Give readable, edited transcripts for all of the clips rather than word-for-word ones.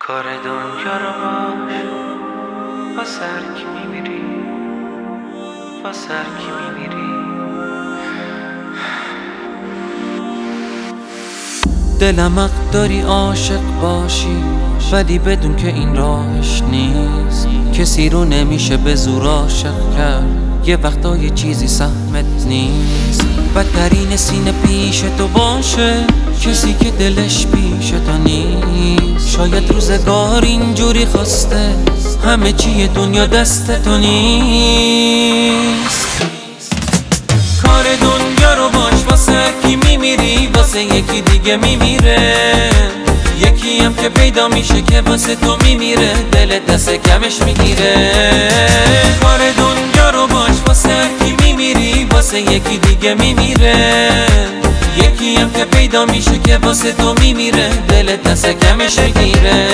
کار دنیا رو باش واسر کی میمیری، واسر کی میمیری. دلم حق داری عاشق باشی، ولی بدون که این راهش نیست. کسی رو نمیشه به زور عاشق کرد، یه وقتا یه چیزی سهمت نیست. بدترین سینه پیش تو باشه کسی که دلش پیش تو نیست. شاید روزگار اینجوری خواسته همه چی دنیا دست تو نیست. کار دنیا رو باش واسه کی میمیری، واسه یکی دیگه میمیره. یکی هم که پیدا میشه که واسه تو میمیره، دلت دست کمش میگیره. کار دنیا رو باش واسه کی میمیری، واسه یکی دیگه میمیره. یکی هم که پیدا میشه که واسه تو میمیره، دلت دست کمش میگیره.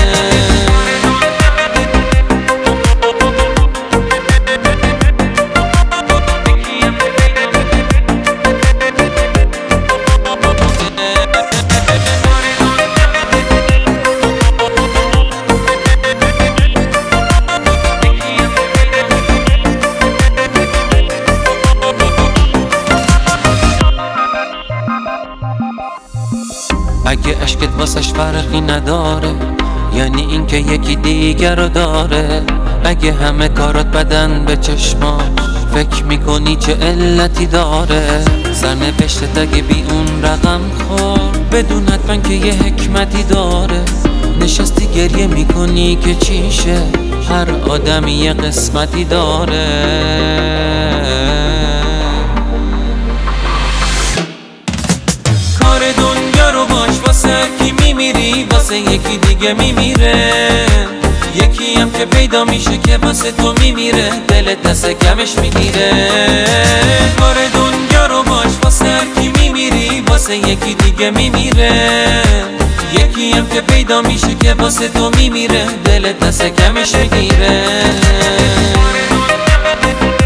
اگه عشقت واسش فرقی نداره، یعنی اینکه یکی دیگر رو داره. اگه همه کارات بدن به چشماش، فکر میکنی چه علتی داره. سرنوشتت اگه بی اون رقم خورد، بدون حتما که یه حکمتی داره. نشستی گریه میکنی که چیشه، هر آدمی یه قسمتی داره. کار دنیا رو باش واسه کی میمیری، واسه یکی دیگه میمیره. یکی هم که پیدا میشه که واسه تو میمیره، دلت دست کمش میگیره. کار دنیا رو باش واسه کی میمیری، واسه یکی دیگه میمیره. یکی هم که پیدا میشه که واسه تو میمیره، دلت دست کمش میگیره.